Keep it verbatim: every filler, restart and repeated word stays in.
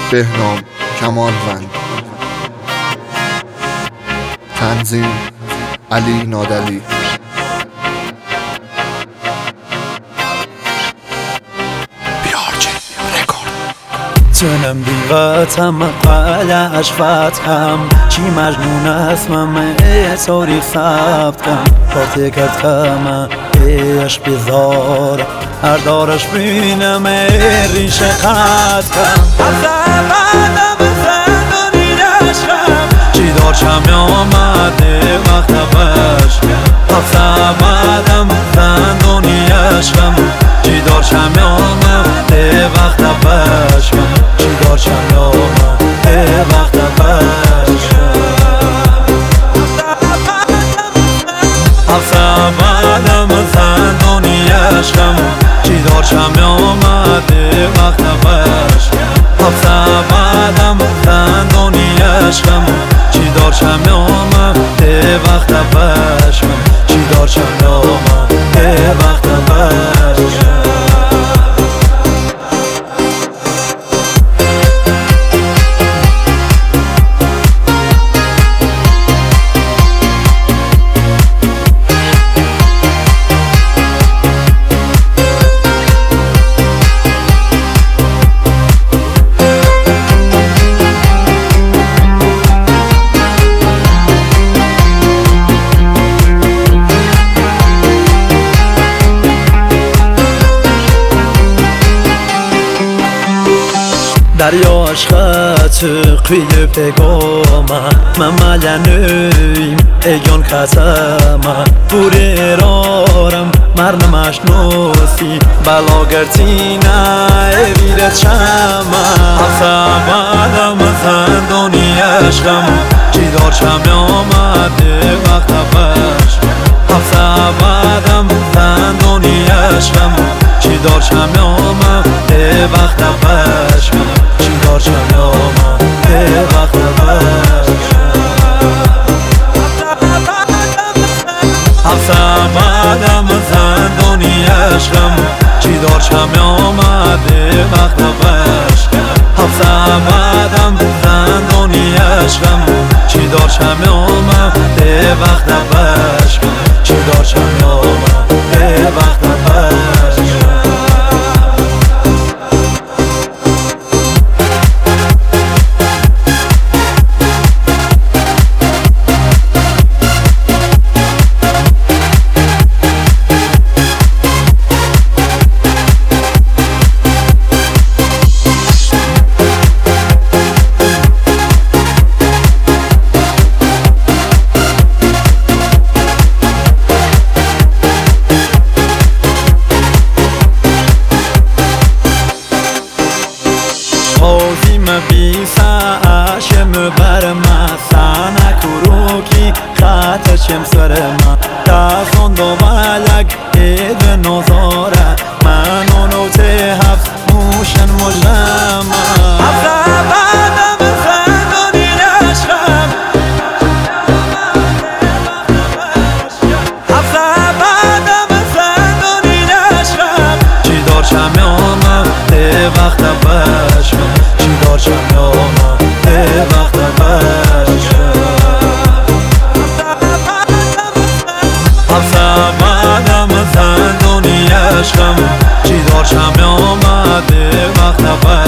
بهنام کمانوند. تنظیم علی نادلی. تنم دیواتم قلعش فتحم چی مجنون اسمم تاریخ ثبت کم پارتی کرد کمه عشق بیزار هر دارش بینم ریشه قد کم حسابم زندانی عشقم چی دارشم آمده وقت بشکم حسابم زندانی عشقم چی دارشم آمده وقت بشکم چی دارشم آمده وقت بشکم حسابم زندانی عشقم چی دارشم آمده وقت بشکم حسابم زندانی عشقم چی دارشم آمده وقت بشکم چی دارشم آمده وقت بشکم دریا عشقت قیل پگامه من ملنویم ایگان کتمه بوری ارارم مرنمش نوسی بلا گرتینه ایرت شمه حسابم زندانی عشقم چی دارشم آمده وقت بشکم حسابم زندانی عشقم چی دارشم آمده وقت بشکم چی دارشم آمده وقت بشکم حسابم زندانی عشقم چی دارشم آمده وقت بشکم حسابم زندانی عشقم چی دارشم آمده وقت بشکم چی دارشم آمده وقت بشکم بیساشم برم سانه کروکی خاتشم سرم دستان دو ولک اید نظاره من اونو تهفت موشن مجرم حسابم زندانی عشقم حسابم زندانی عشقم چی دارشم آمده وقت بشکم چی دارشم آمده وقت بشکم حسابم زندانی عشقم چی دارشم آمده وقت بشکم